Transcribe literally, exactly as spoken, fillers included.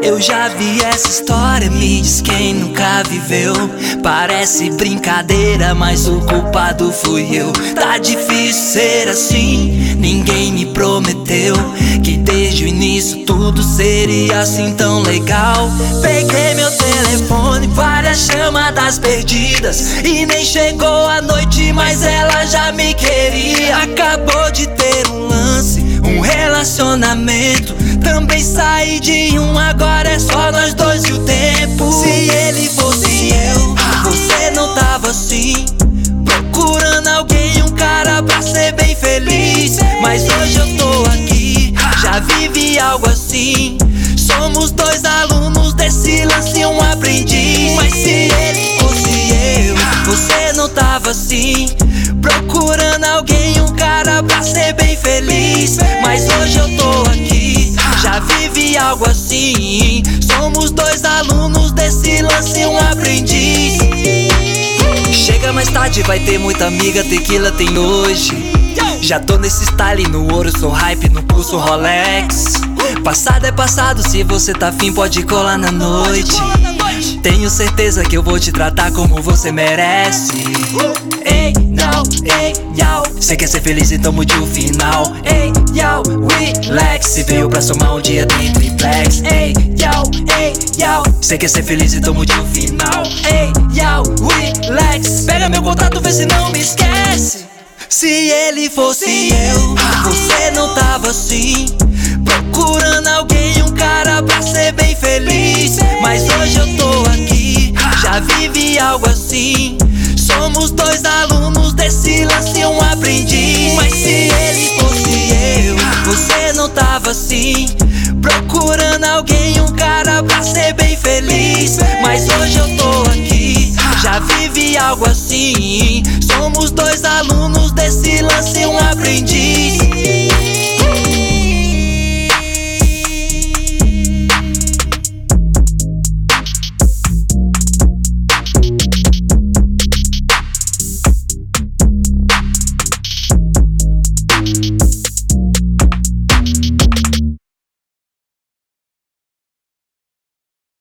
Eu já vi essa história, me diz quem nunca viveu. Parece brincadeira, mas o culpado fui eu. Tá difícil ser assim, ninguém me prometeu que desde o início tudo seria assim tão legal. Peguei meu telefone, várias chamadas perdidas, e nem chegou a noite, mas ela já me queria. Acabou de ter um lance, um relacionamento, também saí de um, agora é só nós dois e o tempo. Se ele fosse eu, você não tava assim, procurando alguém, um cara pra ser bem feliz. Mas hoje eu tô aqui, já vivi algo assim. Somos dois alunos desse lance, um aprendiz. Mas se ele fosse eu, você não tava assim, procurando alguém, um cara pra ser bem feliz. Mas hoje eu tô aqui, já vivi algo assim. Somos dois alunos desse lance, um aprendiz. Chega mais tarde, vai ter muita amiga, tequila tem hoje. Já tô nesse style no ouro, sou hype no pulso Rolex. Passado é passado, se você tá afim pode colar na noite. Tenho certeza que eu vou te tratar como você merece. Ei, não, ei, yau. Cê quer ser feliz, então mude o final. Ei, yau, relax. Se veio pra somar um dia tem triplex. Ei, yau, ei, yau. Cê quer ser feliz, então mude o final. Ei, yau, relax. Pega meu contato, vê se não me esquece. Se ele fosse eu, você não tava assim, procurando alguém, um cara pra ser bem feliz. Mas hoje eu tô aqui, já vivi algo assim. Somos dois alunos desse lance, um aprendiz. Mas se ele fosse eu, você não tava assim, procurando alguém, um cara pra ser bem feliz. Mas hoje eu tô aqui, já vivi algo assim. Somos dois alunos desse lance, um